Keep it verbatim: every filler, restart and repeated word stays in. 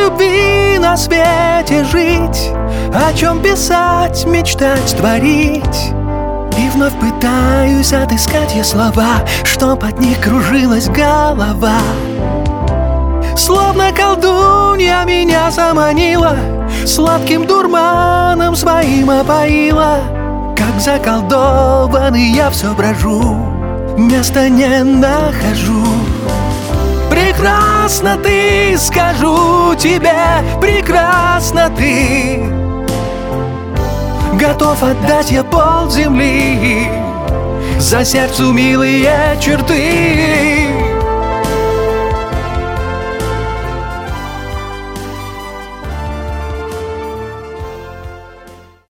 любви на свете жить, о чем писать, мечтать, творить. И вновь пытаюсь отыскать я слова, чтоб от них кружилась голова. Словно колдунья меня заманила, сладким дурманом своим опоила. Как заколдованный я все брожу, места не нахожу. Прекрасна ты, скажу тебе, прекрасна ты. Готов отдать я пол земли за сердцу милые черты.